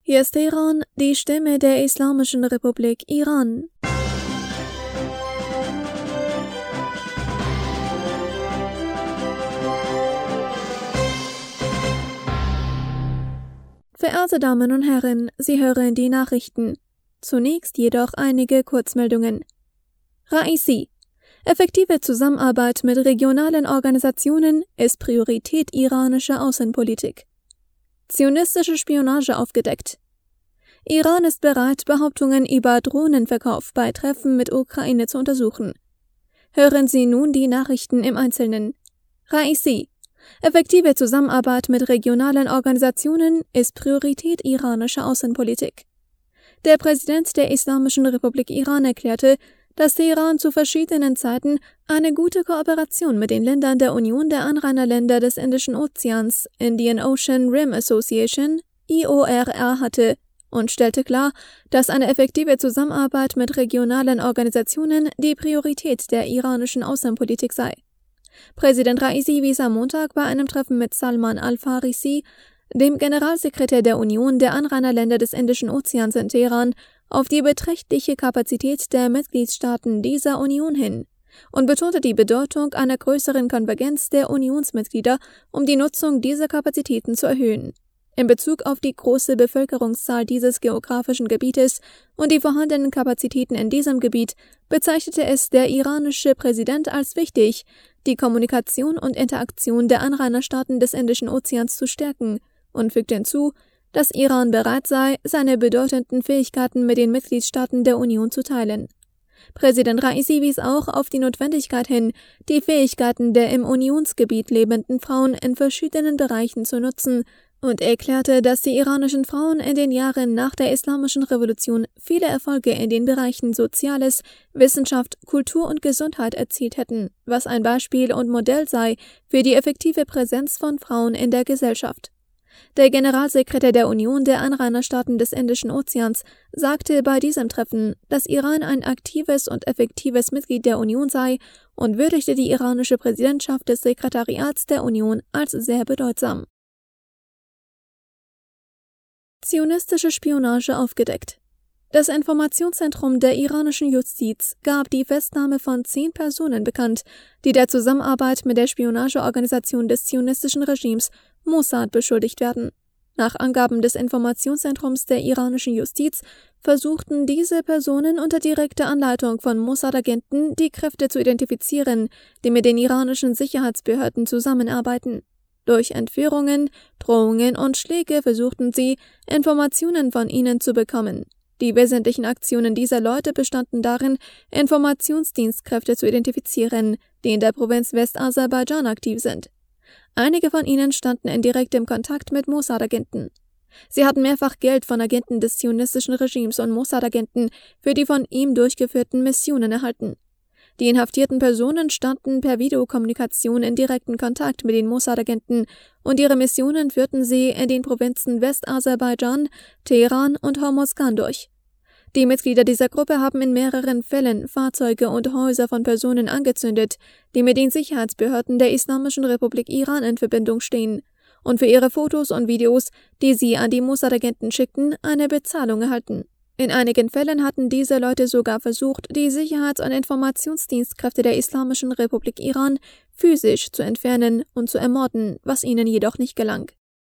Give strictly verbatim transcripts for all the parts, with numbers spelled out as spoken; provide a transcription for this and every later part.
Hier ist Teheran, die Stimme der Islamischen Republik Iran. Verehrte Damen und Herren, Sie hören die Nachrichten. Zunächst jedoch einige Kurzmeldungen. Raisi: Effektive Zusammenarbeit mit regionalen Organisationen ist Priorität iranischer Außenpolitik. Zionistische Spionage aufgedeckt. Iran ist bereit, Behauptungen über Drohnenverkauf bei Treffen mit Ukraine zu untersuchen. Hören Sie nun die Nachrichten im Einzelnen. Raisi: Effektive Zusammenarbeit mit regionalen Organisationen ist Priorität iranischer Außenpolitik. Der Präsident der Islamischen Republik Iran erklärte, dass Teheran zu verschiedenen Zeiten eine gute Kooperation mit den Ländern der Union der Anrainerländer des Indischen Ozeans, Indian Ocean Rim Association, I O R A, hatte und stellte klar, dass eine effektive Zusammenarbeit mit regionalen Organisationen die Priorität der iranischen Außenpolitik sei. Präsident Raisi wies am Montag bei einem Treffen mit Salman al-Farisi, dem Generalsekretär der Union der Anrainerländer des Indischen Ozeans in Teheran, auf die beträchtliche Kapazität der Mitgliedstaaten dieser Union hin und betonte die Bedeutung einer größeren Konvergenz der Unionsmitglieder, um die Nutzung dieser Kapazitäten zu erhöhen. In Bezug auf die große Bevölkerungszahl dieses geografischen Gebietes und die vorhandenen Kapazitäten in diesem Gebiet bezeichnete es der iranische Präsident als wichtig, die Kommunikation und Interaktion der Anrainerstaaten des Indischen Ozeans zu stärken und fügte hinzu, dass Iran bereit sei, seine bedeutenden Fähigkeiten mit den Mitgliedstaaten der Union zu teilen. Präsident Raisi wies auch auf die Notwendigkeit hin, die Fähigkeiten der im Unionsgebiet lebenden Frauen in verschiedenen Bereichen zu nutzen und erklärte, dass die iranischen Frauen in den Jahren nach der Islamischen Revolution viele Erfolge in den Bereichen Soziales, Wissenschaft, Kultur und Gesundheit erzielt hätten, was ein Beispiel und Modell sei für die effektive Präsenz von Frauen in der Gesellschaft. Der Generalsekretär der Union der Anrainerstaaten des Indischen Ozeans sagte bei diesem Treffen, dass Iran ein aktives und effektives Mitglied der Union sei und würdigte die iranische Präsidentschaft des Sekretariats der Union als sehr bedeutsam. Zionistische Spionage aufgedeckt. Das Informationszentrum der iranischen Justiz gab die Festnahme von zehn Personen bekannt, die der Zusammenarbeit mit der Spionageorganisation des zionistischen Regimes Mossad beschuldigt werden. Nach Angaben des Informationszentrums der iranischen Justiz versuchten diese Personen unter direkter Anleitung von Mossad-Agenten die Kräfte zu identifizieren, die mit den iranischen Sicherheitsbehörden zusammenarbeiten. Durch Entführungen, Drohungen und Schläge versuchten sie, Informationen von ihnen zu bekommen. Die wesentlichen Aktionen dieser Leute bestanden darin, Informationsdienstkräfte zu identifizieren, die in der Provinz Westaserbaidschan aktiv sind. Einige von ihnen standen in direktem Kontakt mit Mossad-Agenten. Sie hatten mehrfach Geld von Agenten des zionistischen Regimes und Mossad-Agenten für die von ihm durchgeführten Missionen erhalten. Die inhaftierten Personen standen per Videokommunikation in direkten Kontakt mit den Mossad-Agenten und ihre Missionen führten sie in den Provinzen Westaserbaidschan, Teheran und Hormozgan durch. Die Mitglieder dieser Gruppe haben in mehreren Fällen Fahrzeuge und Häuser von Personen angezündet, die mit den Sicherheitsbehörden der Islamischen Republik Iran in Verbindung stehen, und für ihre Fotos und Videos, die sie an die Mossad-Agenten schickten, eine Bezahlung erhalten. In einigen Fällen hatten diese Leute sogar versucht, die Sicherheits- und Informationsdienstkräfte der Islamischen Republik Iran physisch zu entfernen und zu ermorden, was ihnen jedoch nicht gelang.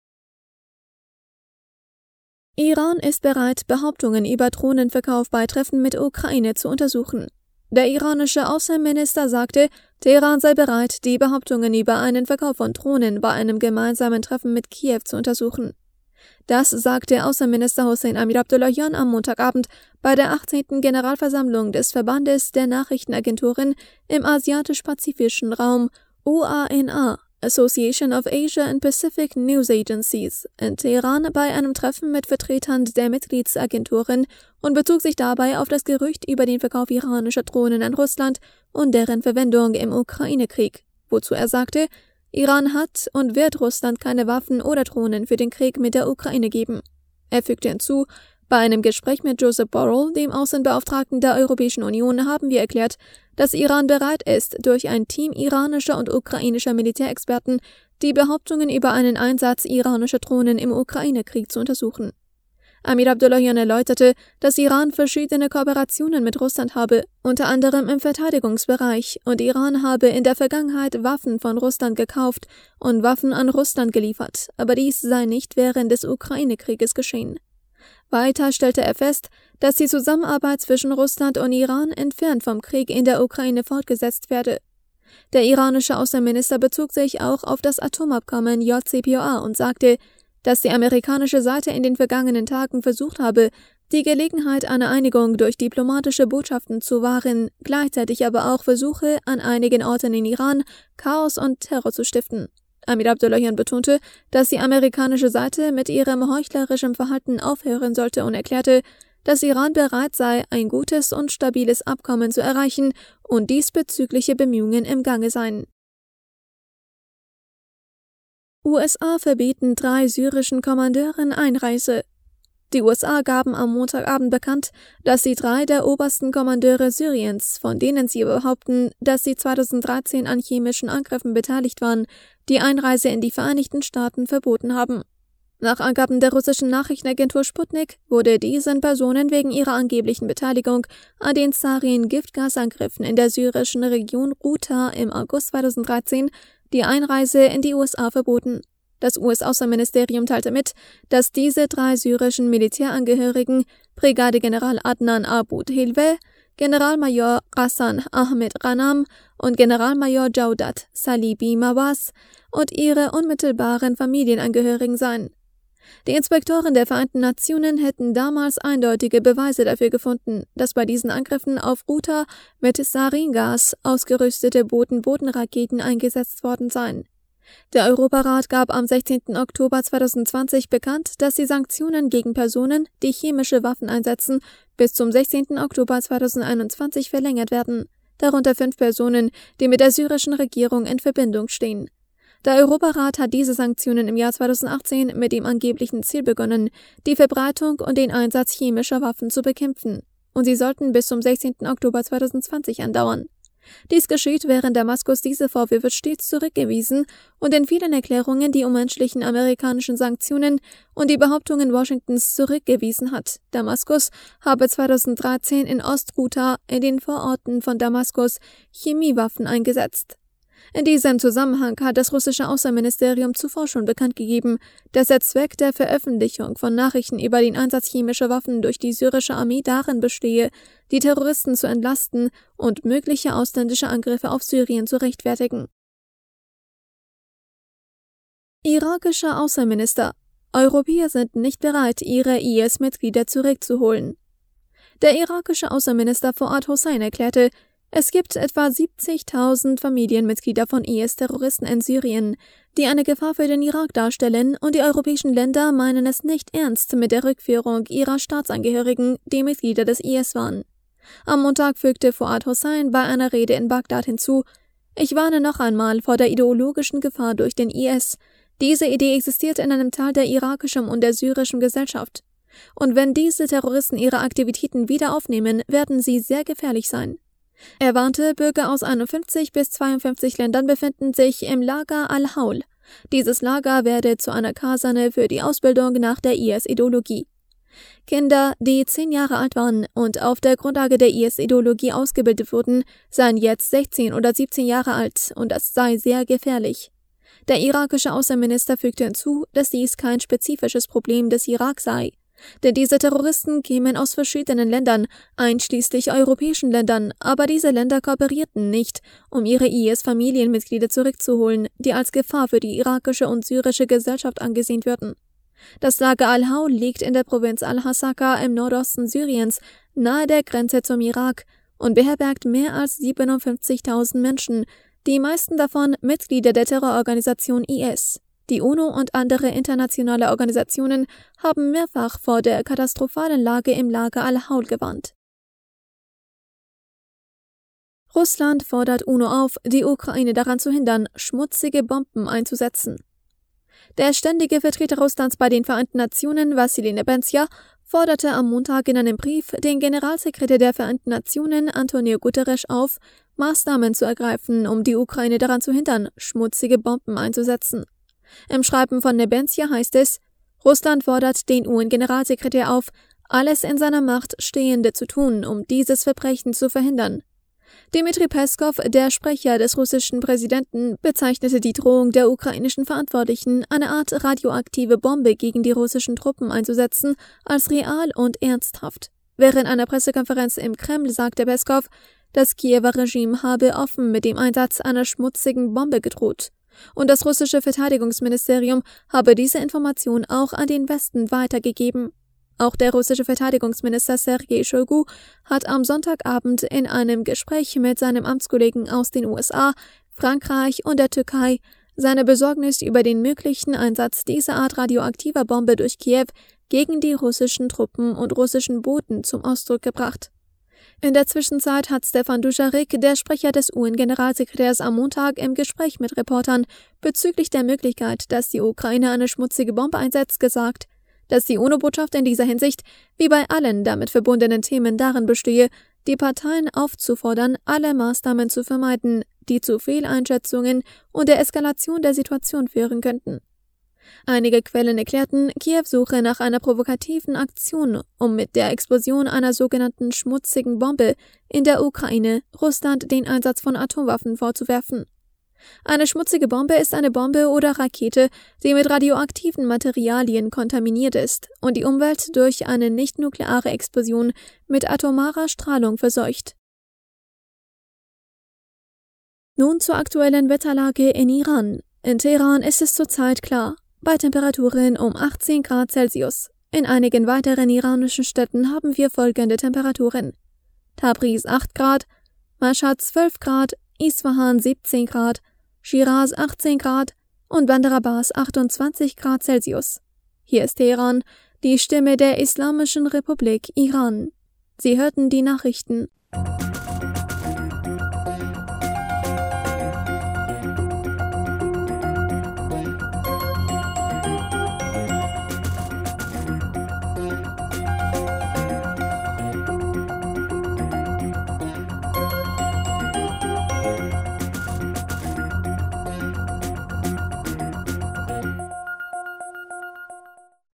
Iran ist bereit, Behauptungen über Drohnenverkauf bei Treffen mit Ukraine zu untersuchen. Der iranische Außenminister sagte, Teheran sei bereit, die Behauptungen über einen Verkauf von Drohnen bei einem gemeinsamen Treffen mit Kiew zu untersuchen. Das sagte Außenminister Hossein Amir-Abdollahian am Montagabend bei der achtzehnten Generalversammlung des Verbandes der Nachrichtenagenturen im asiatisch-pazifischen Raum O A N A, Association of Asia and Pacific News Agencies, in Teheran bei einem Treffen mit Vertretern der Mitgliedsagenturen und bezog sich dabei auf das Gerücht über den Verkauf iranischer Drohnen an Russland und deren Verwendung im Ukraine-Krieg, wozu er sagte, Iran hat und wird Russland keine Waffen oder Drohnen für den Krieg mit der Ukraine geben. Er fügte hinzu, bei einem Gespräch mit Joseph Borrell, dem Außenbeauftragten der Europäischen Union, haben wir erklärt, dass Iran bereit ist, durch ein Team iranischer und ukrainischer Militärexperten die Behauptungen über einen Einsatz iranischer Drohnen im Ukraine-Krieg zu untersuchen. Amir Abdullahian erläuterte, dass Iran verschiedene Kooperationen mit Russland habe, unter anderem im Verteidigungsbereich, und Iran habe in der Vergangenheit Waffen von Russland gekauft und Waffen an Russland geliefert, aber dies sei nicht während des Ukraine-Krieges geschehen. Weiter stellte er fest, dass die Zusammenarbeit zwischen Russland und Iran entfernt vom Krieg in der Ukraine fortgesetzt werde. Der iranische Außenminister bezog sich auch auf das Atomabkommen J C P O A und sagte, dass die amerikanische Seite in den vergangenen Tagen versucht habe, die Gelegenheit einer Einigung durch diplomatische Botschaften zu wahren, gleichzeitig aber auch versuche, an einigen Orten in Iran Chaos und Terror zu stiften. Amir Abdullahian betonte, dass die amerikanische Seite mit ihrem heuchlerischen Verhalten aufhören sollte und erklärte, dass Iran bereit sei, ein gutes und stabiles Abkommen zu erreichen und diesbezügliche Bemühungen im Gange seien. U S A verbieten drei syrischen Kommandeuren Einreise. Die U S A gaben am Montagabend bekannt, dass sie drei der obersten Kommandeure Syriens, von denen sie behaupten, dass sie zweitausenddreizehn an chemischen Angriffen beteiligt waren, die Einreise in die Vereinigten Staaten verboten haben. Nach Angaben der russischen Nachrichtenagentur Sputnik wurde diesen Personen wegen ihrer angeblichen Beteiligung an den Sarin-Giftgasangriffen in der syrischen Region Ghouta im August zweitausenddreizehn die Einreise in die U S A verboten. Das U S-Außenministerium teilte mit, dass diese drei syrischen Militärangehörigen, Brigadegeneral Adnan Abud Hilve, Generalmajor Ghassan Ahmed Ghanam und Generalmajor Jaudat Salibi Mawaz und ihre unmittelbaren Familienangehörigen seien. Die Inspektoren der Vereinten Nationen hätten damals eindeutige Beweise dafür gefunden, dass bei diesen Angriffen auf Ghouta mit Saringas ausgerüstete Boden-Boden-Raketen eingesetzt worden seien. Der Europarat gab am sechzehnten Oktober zweitausendzwanzig bekannt, dass die Sanktionen gegen Personen, die chemische Waffen einsetzen, bis zum sechzehnten Oktober zweitausendeinundzwanzig verlängert werden, darunter fünf Personen, die mit der syrischen Regierung in Verbindung stehen. Der Europarat hat diese Sanktionen im Jahr zweitausendachtzehn mit dem angeblichen Ziel begonnen, die Verbreitung und den Einsatz chemischer Waffen zu bekämpfen, und sie sollten bis zum sechzehnten Oktober zweitausendzwanzig andauern. Dies geschieht, während Damaskus diese Vorwürfe stets zurückgewiesen und in vielen Erklärungen die unmenschlichen amerikanischen Sanktionen und die Behauptungen Washingtons zurückgewiesen hat. Damaskus habe zweitausenddreizehn in Ost-Ghouta in den Vororten von Damaskus Chemiewaffen eingesetzt. In diesem Zusammenhang hat das russische Außenministerium zuvor schon bekannt gegeben, dass der Zweck der Veröffentlichung von Nachrichten über den Einsatz chemischer Waffen durch die syrische Armee darin bestehe, die Terroristen zu entlasten und mögliche ausländische Angriffe auf Syrien zu rechtfertigen. Irakischer Außenminister: Europäer sind nicht bereit, ihre I S-Mitglieder zurückzuholen. Der irakische Außenminister Fuad Hussein erklärte, es gibt etwa siebzigtausend Familienmitglieder von I S-Terroristen in Syrien, die eine Gefahr für den Irak darstellen, und die europäischen Länder meinen es nicht ernst mit der Rückführung ihrer Staatsangehörigen, die Mitglieder des I S waren. Am Montag fügte Fuad Hussein bei einer Rede in Bagdad hinzu: Ich warne noch einmal vor der ideologischen Gefahr durch den I S. Diese Idee existiert in einem Teil der irakischen und der syrischen Gesellschaft. Und wenn diese Terroristen ihre Aktivitäten wieder aufnehmen, werden sie sehr gefährlich sein. Er warnte, Bürger aus einundfünfzig bis zweiundfünfzig Ländern befinden sich im Lager Al-Haul. Dieses Lager werde zu einer Kaserne für die Ausbildung nach der I S-Ideologie. Kinder, die zehn Jahre alt waren und auf der Grundlage der I S-Ideologie ausgebildet wurden, seien jetzt sechzehn oder siebzehn Jahre alt, und das sei sehr gefährlich. Der irakische Außenminister fügte hinzu, dass dies kein spezifisches Problem des Irak sei. Denn diese Terroristen kämen aus verschiedenen Ländern, einschließlich europäischen Ländern, aber diese Länder kooperierten nicht, um ihre I S-Familienmitglieder zurückzuholen, die als Gefahr für die irakische und syrische Gesellschaft angesehen würden. Das Lager Al-Haul liegt in der Provinz Al-Hasaka im Nordosten Syriens, nahe der Grenze zum Irak, und beherbergt mehr als siebenundfünfzigtausend Menschen, die meisten davon Mitglieder der Terrororganisation I S. Die UNO und andere internationale Organisationen haben mehrfach vor der katastrophalen Lage im Lager Al-Haul gewarnt. Russland fordert UNO auf, die Ukraine daran zu hindern, schmutzige Bomben einzusetzen. Der ständige Vertreter Russlands bei den Vereinten Nationen, Wassili Nebenzia, forderte am Montag in einem Brief den Generalsekretär der Vereinten Nationen, Antonio Guterres, auf, Maßnahmen zu ergreifen, um die Ukraine daran zu hindern, schmutzige Bomben einzusetzen. Im Schreiben von Nebenzia heißt es: Russland fordert den U N-Generalsekretär auf, alles in seiner Macht Stehende zu tun, um dieses Verbrechen zu verhindern. Dmitri Peskow, der Sprecher des russischen Präsidenten, bezeichnete die Drohung der ukrainischen Verantwortlichen, eine Art radioaktive Bombe gegen die russischen Truppen einzusetzen, als real und ernsthaft. Während einer Pressekonferenz im Kreml sagte Peskow, das Kiewer Regime habe offen mit dem Einsatz einer schmutzigen Bombe gedroht. Und das russische Verteidigungsministerium habe diese Information auch an den Westen weitergegeben. Auch der russische Verteidigungsminister Sergei Shoigu hat am Sonntagabend in einem Gespräch mit seinem Amtskollegen aus den U S A, Frankreich und der Türkei seine Besorgnis über den möglichen Einsatz dieser Art radioaktiver Bombe durch Kiew gegen die russischen Truppen und russischen Boote zum Ausdruck gebracht. In der Zwischenzeit hat Stefan Dujarric, der Sprecher des U N-Generalsekretärs, am Montag im Gespräch mit Reportern bezüglich der Möglichkeit, dass die Ukraine eine schmutzige Bombe einsetzt, gesagt, dass die UNO-Botschaft in dieser Hinsicht, wie bei allen damit verbundenen Themen, darin bestehe, die Parteien aufzufordern, alle Maßnahmen zu vermeiden, die zu Fehleinschätzungen und der Eskalation der Situation führen könnten. Einige Quellen erklärten, Kiew suche nach einer provokativen Aktion, um mit der Explosion einer sogenannten schmutzigen Bombe in der Ukraine Russland den Einsatz von Atomwaffen vorzuwerfen. Eine schmutzige Bombe ist eine Bombe oder Rakete, die mit radioaktiven Materialien kontaminiert ist und die Umwelt durch eine nicht-nukleare Explosion mit atomarer Strahlung verseucht. Nun zur aktuellen Wetterlage in Iran. In Teheran ist es zurzeit klar, bei Temperaturen um achtzehn Grad Celsius. In einigen weiteren iranischen Städten haben wir folgende Temperaturen: Tabriz acht Grad, Mashhad zwölf Grad, Isfahan siebzehn Grad, Shiraz achtzehn Grad und Bandar Abbas achtundzwanzig Grad Celsius. Hier ist Teheran, die Stimme der Islamischen Republik Iran. Sie hörten die Nachrichten.